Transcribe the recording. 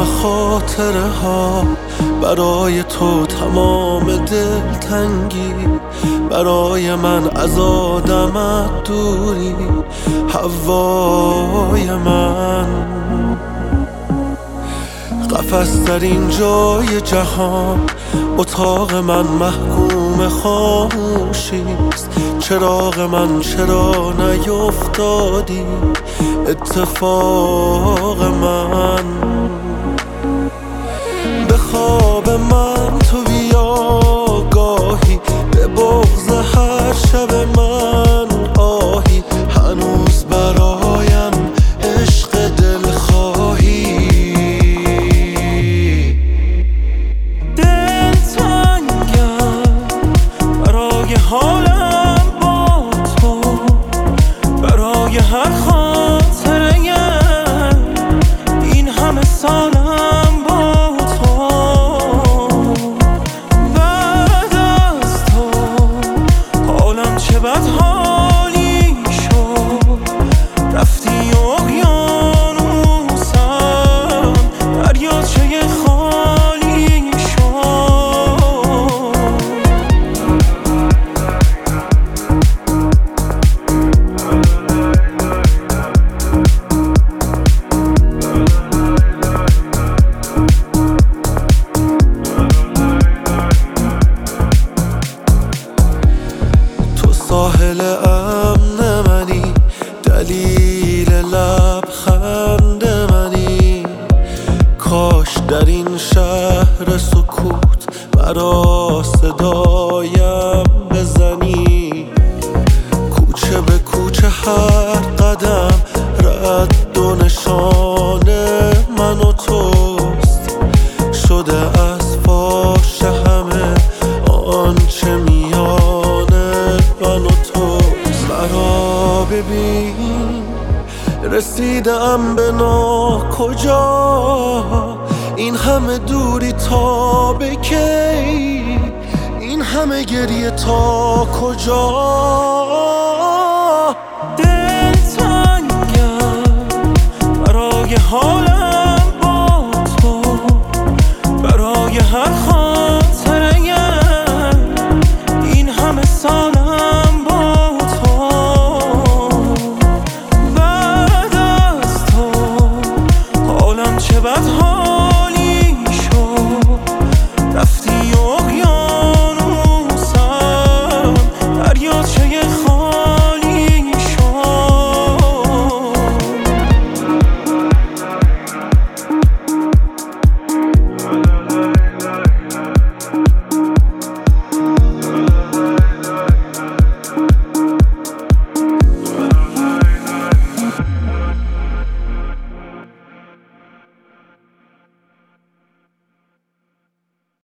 خاطره ها، برای تو تمام دلتنگی، برای من از آدمت دوری، هوای من. قفس در این جای جهان، اتاق من محکوم خاموشیست. چراغ من چرا نیفتادی اتفاق من؟ به خواب من تو بیا گاهی، به بغض هر شب من آهی، هنوز برایم عشق دلخواهی. دلتنگم برای حالم با تو، برای هر خاطره این همه سالم با تو. بعد از تو حالم چه بد حالی شد، رفتی اقیانوسم، دریاچه خالی شد. ساحل امن منی، دلیل لبخند منی، کاش در این شهر سکوت مرا صدایم بزنی. کوچه به کوچه هر قدم رد و نشان من و توست، شده از فاش همه آنچه میان من و توست. مرا ببین رسیدم به ناکجا، این همه دوری تا به کی، این همه گریه تا کجا؟